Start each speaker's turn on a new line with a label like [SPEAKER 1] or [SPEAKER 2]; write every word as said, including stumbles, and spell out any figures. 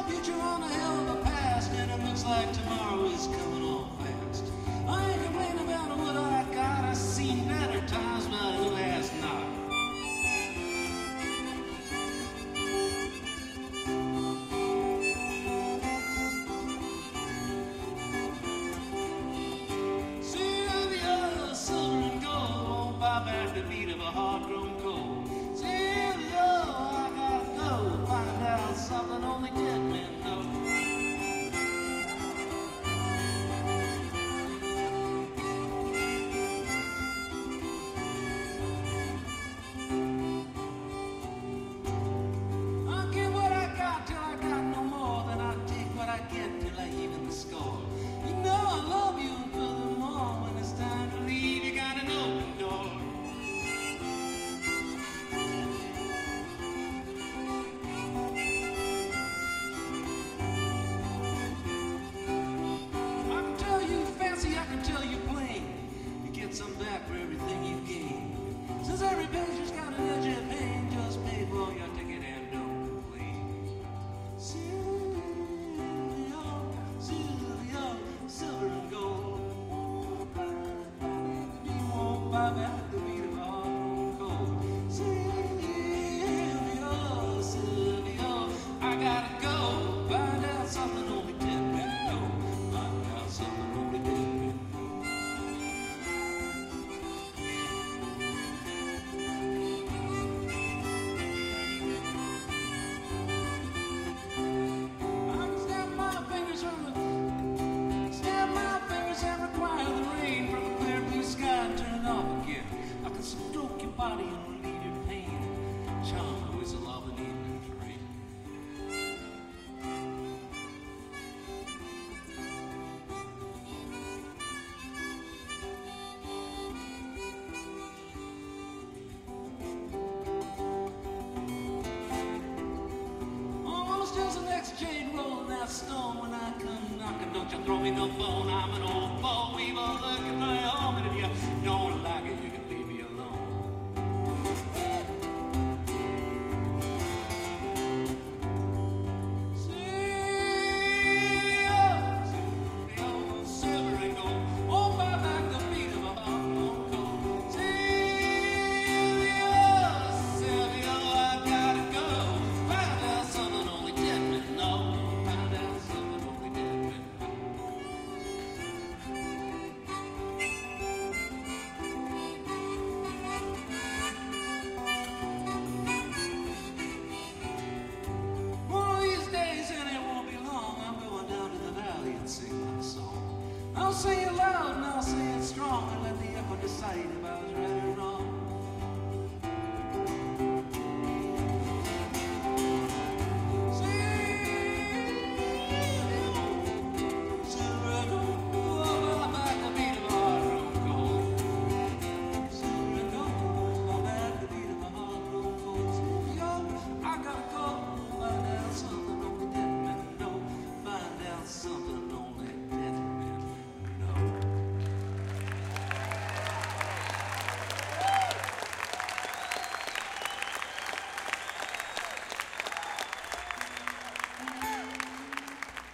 [SPEAKER 1] future on a hell of a past, and it looks like tomorrow is coming on fast. I ain't complaining about what I got. I seen better times, but who has not? Sylvia, silver and gold won't buy back the beat of a hard-grown cold. Sylvia, I gotta go find out something only dead men know. I give what I got till I got no more, then I take what I get till I even the score. You know I love you, and furthermore, when it's time to leave, you got an open door. I can tell you fancy, I can tell you plain. You get some back for everything you gain. Since every patient's got an edge of pain, just pay for your ticket and don't complain. Sylvia, Sylvia, silver and gold. You won't buy back the beat of a hard gold. Sylvia, Sylvia, I gotta go find out something only dead men know. Find out something only dead men know. I can snap my fingers from the snap my fingers and require the rain from a clear blue sky and turn it off again. I can stroke your body and relieve your pain. Charm the whistle of an evening train. Almost just an exchange rolling that stone when I come knocking. Don't you throw me no bone. I'm an old boll weevil looking for your home, and if you don't like it, you can leave me alone. Sylvia, Sylvia, silver and gold, won't buy back the beat of a hard-grown cold. Sylvia, Sylvia, I gotta go find out something only dead men know. Find out something only dead men know. One of these days, and it won't be long, I'm going down to the valley and sing my song. I'll sing it loud and I'll sing it strong, and let the echo decide if I was right or wrong. Silver and gold, I'll buy back the beat of a hard-grown cold. Silver and gold, I'll buy back the beat of a hard-grown cold. Sylvia, I gotta go find out something only dead men know. Find out something